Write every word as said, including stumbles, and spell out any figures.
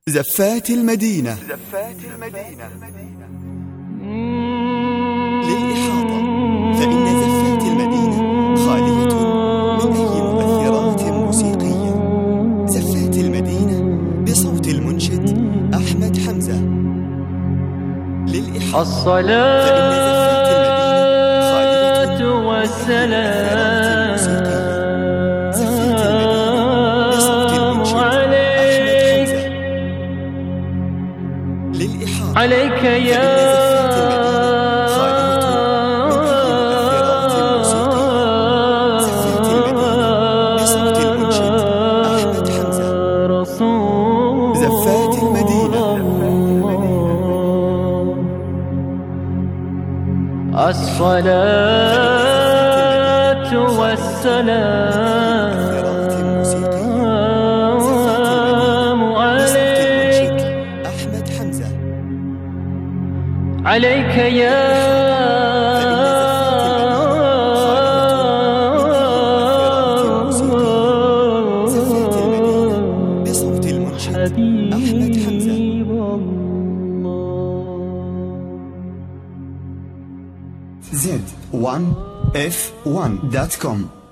زفات المدينة زفات المدينة للإحاطة، فإن زفات المدينة خالية من أي مؤثرات موسيقية. زفات المدينة بصوت المنشد أحمد حمزة. للإحاطة، الصلاة والسلام عليك يا رسول زفات المدينة. الصلاة والسلام عليك عليك يا حبيب الله. زد ون اف ون دوت كوم